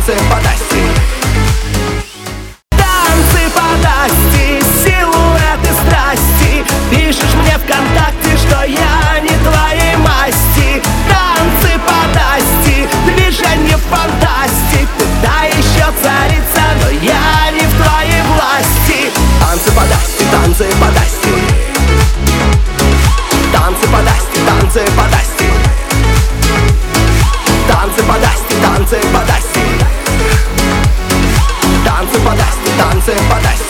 танцы подасти. Танцы подасти, силуэты страсти. Пишешь мне ВКонтакте, что я не твоей масти. Танцы подасти, движение фантастик. Ты да еще царица, но я не в твоей власти. Танцы подасти, танцы подасти. Танцы подасти, танцы подасти. Танцы подасти, танцы подасти. Танцы подасти, танцы подасти.